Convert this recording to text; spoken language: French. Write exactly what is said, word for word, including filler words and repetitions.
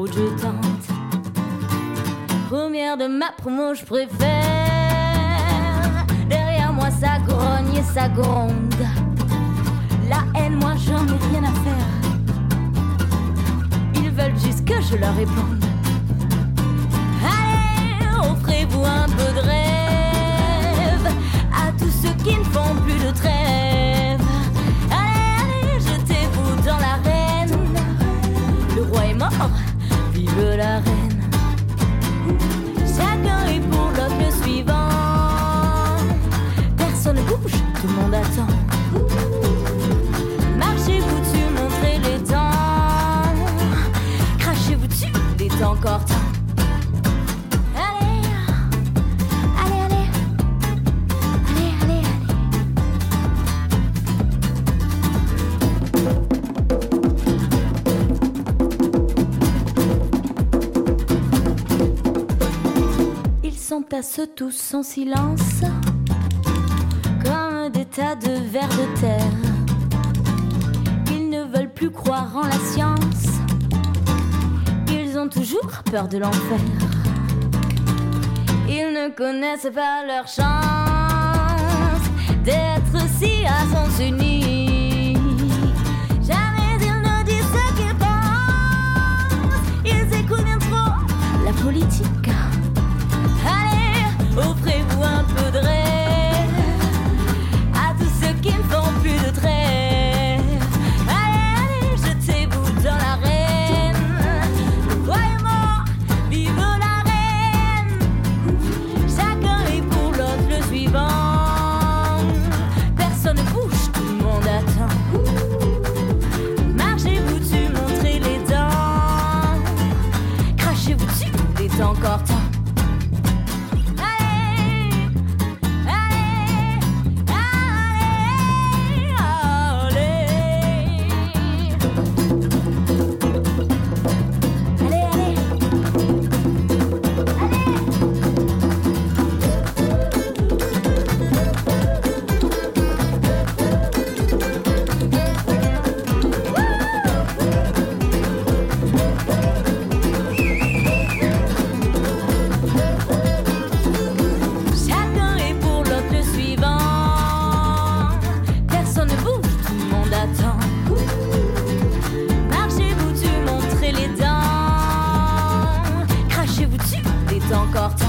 route je tente. Première de ma promo je préfère. Derrière moi ça grogne et ça gronde. La haine moi j'en ai rien à faire. Ils veulent juste que je leur réponde. Allez, offrez-vous un peu de rêve à tous ceux qui ne font plus de trêve. Allez, allez, jetez-vous dans l'arène. Le roi est mort, vive la reine. Chacun est pour l'autre le suivant. Personne ne bouge, tout le monde attend. Marchez-vous dessus, montrez les dents. Crachez-vous dessus, il est encore temps. Allez, allez, allez, allez, allez, allez. Ils s'entassent tous en silence, comme des tas de vers de terre. Ils ne veulent plus croire en la science. Ils ont toujours peur de l'enfer. Ils ne connaissent pas leur chance d'être si à sens unique. Jamais ils ne disent ce qu'ils pensent. Ils écoutent bien trop la politique. Allez, offrez-vous un peu de rêve à tous ceux qui ne font plus de trêve. Allez, allez, jetez-vous dans l'arène. Le roi est mort, vive la reine. Chacun est pour l'autre le suivant. Personne ne bouge, tout le monde attend. Marchez-vous dessus, montrez les dents. Crachez-vous dessus, il est encore temps. Marchez-vous dessus, montrez les dents. Crachez-vous dessus, il est encore temps.